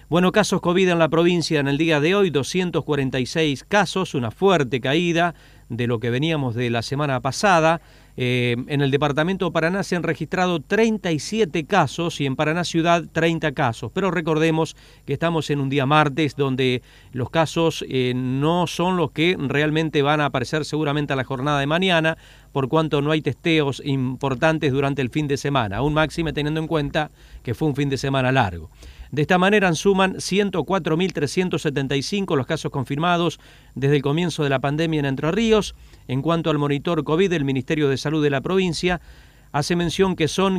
Bueno, casos COVID en la provincia en el día de hoy, 246 casos, una fuerte caída de lo que veníamos de la semana pasada. En el departamento de Paraná se han registrado 37 casos y en Paraná Ciudad 30 casos. Pero recordemos que estamos en un día martes donde los casos no son los que realmente van a aparecer seguramente a la jornada de mañana, por cuanto no hay testeos importantes durante el fin de semana, aún máxime teniendo en cuenta que fue un fin de semana largo. De esta manera suman 104.375 los casos confirmados desde el comienzo de la pandemia en Entre Ríos. En cuanto al monitor COVID del Ministerio de Salud de la provincia, hace mención que son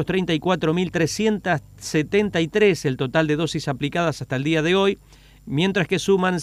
534.373 el total de dosis aplicadas hasta el día de hoy, mientras que suman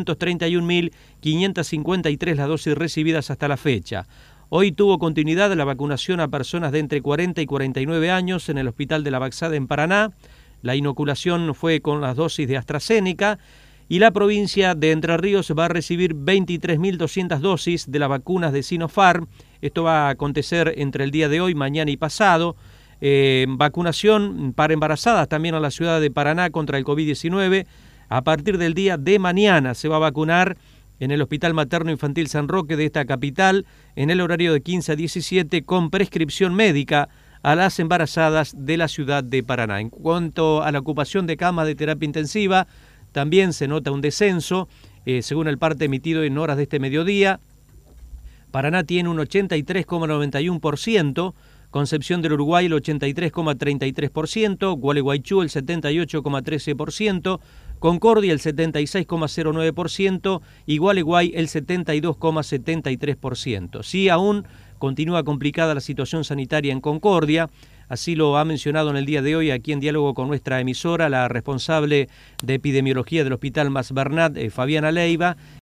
631.553 las dosis recibidas hasta la fecha. Hoy tuvo continuidad la vacunación a personas de entre 40 y 49 años en el Hospital de la Baxada en Paraná. La inoculación fue con las dosis de AstraZeneca y la provincia de Entre Ríos va a recibir 23.200 dosis de las vacunas de Sinopharm. Esto va a acontecer entre el día de hoy, mañana y pasado. Vacunación para embarazadas también a la ciudad de Paraná contra el COVID-19. A partir del día de mañana se va a vacunar en el Hospital Materno Infantil San Roque de esta capital en el horario de 15 a 17 con prescripción médica a las embarazadas de la ciudad de Paraná. En cuanto a la ocupación de camas de terapia intensiva, también se nota un descenso, según el parte emitido en horas de este mediodía. Paraná tiene un 83,91%, Concepción del Uruguay el 83,33%, Gualeguaychú el 78,13%, Concordia el 76,09% y Gualeguay el 72,73%. Sí, aún continúa complicada la situación sanitaria en Concordia, así lo ha mencionado en el día de hoy aquí en diálogo con nuestra emisora la responsable de epidemiología del Hospital Mas Bernat, Fabiana Leiva,